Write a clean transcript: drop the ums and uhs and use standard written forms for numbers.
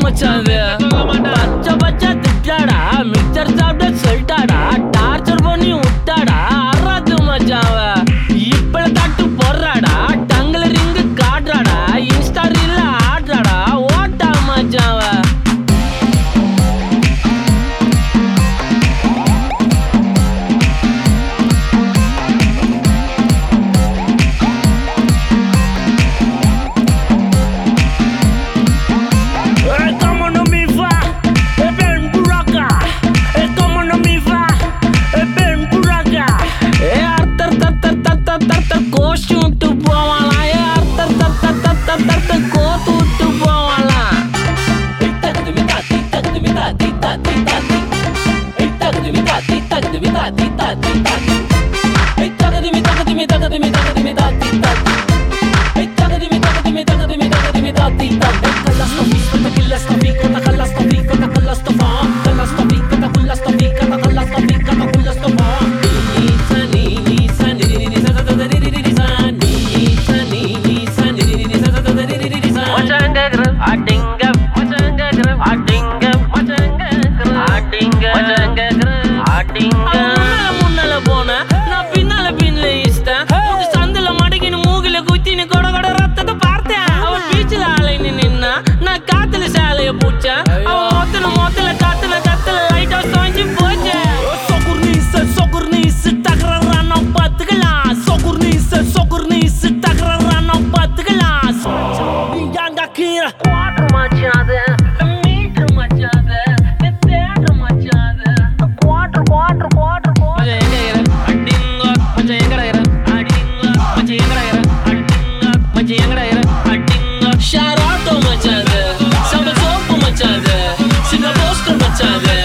மச்சான் இது. பச்சை பச்சை திட்டாடா, மிக்சர் சாப்பிட சொல்லிட்டாடா, டார்ச்சர் பண்ணி விட்டாடா, அறாது மச்சான் அவ. இப்ப தட்டு போடுறாடா, டங்குல ரிங்கு காட்டுறாடா, இன்ஸ்டா ரீல்ல ஆடுறாடா, ஓட்டா மச்சான் அவ. முன்னால போன நான் பின்னால பின்ல இஷ்டம் சந்தில மடக்கின்னு மூகில குத்தின்னு கொட கொட ரத்தத்தை பார்த்தேன். அவன் பீச்சில் ஆலைன்னு நின்னா நான் காத்துல சாலைய பூச்சேன். அவன் மொத்தல கத்துல லைட்டா சாஞ்சி போச்சேன். சொகுர் நீஸ் தகரான பாத்துக்கலாம். சொகுர் நீஸ் தகரான பாத்துக்கலாம். யாங்க கீழே வாட்டர் மாச்சாது மீட்டர் மாச்சாது தேட்டர் மாச்சாது குவாட்டர் Shout out to மச்சாது, சம்ப சோப்பு மச்சாது, சின்ன போஸ்டர் மச்சாது.